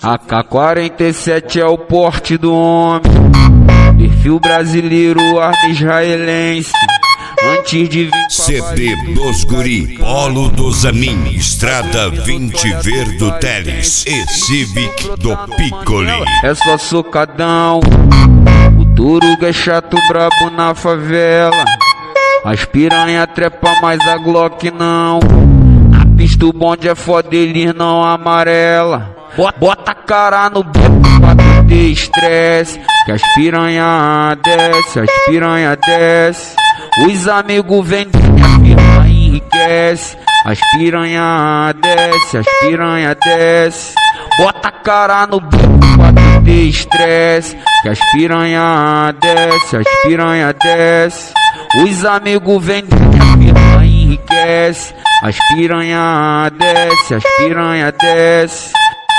AK-47 é o porte do homem, perfil brasileiro, arma israelense. Antes de vir CD dos Guri, Polo do Zanin, Estrada 20 Verdo Teles e Civic do Piccoli. é só socadão, o Turuga é chato brabo na favela. As piranha trepa, mas a Glock não. Na pista o bonde é foda, eles não amarela. Bota a cara no beco pra tu ter estresse, que as piranha desce, as piranha desce. Os amigos vendem, a firma enriquece. As piranha desce, as piranha desce. Bota a cara no beco pra tu ter estresse, que as piranha desce, as piranha desce. Os amigos vendem, a firma enriquece. As piranha desce, as piranha desce.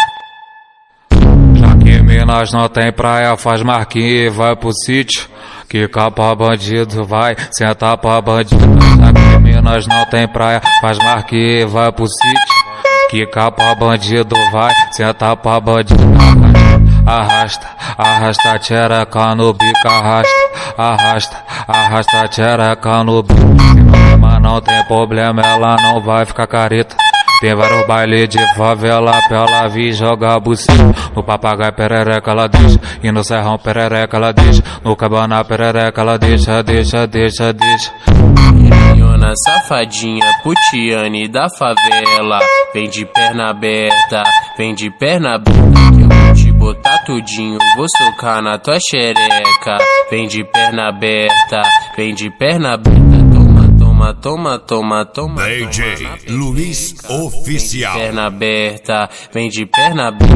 Já que Minas não tem praia, faz marquinha e vai pro sítio. Que capa bandido vai, senta pra bandido. Já que Minas não tem praia, faz marquinha e vai pro sítio. Que capa bandido vai, senta pra bandido. Arrasta, arrasta, tchereca no bico, arrasta, arrasta, arrasta, tchereca no bico. Mas não tem problema, ela não vai ficar careta. Tem vários bailes de favela pra ela vir jogar buceta. No papagaio perereca ela deixa, e no serrão perereca ela deixa. No cabana perereca ela deixa, deixa, deixa, deixa. Minhona safadinha, putiane da favela. Vem de perna aberta, vem de perna aberta. Que eu vou te botar tudinho, vou socar na tua xereca. Vem de perna aberta, vem de perna aberta. Toma, toma, toma. DJ Luiz Oficial. Perna aberta, vem de perna aberta.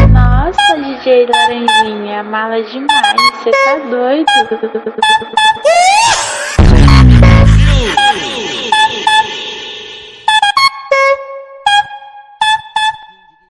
Nossa, DJ Laranjinha, mala demais, cê tá doido?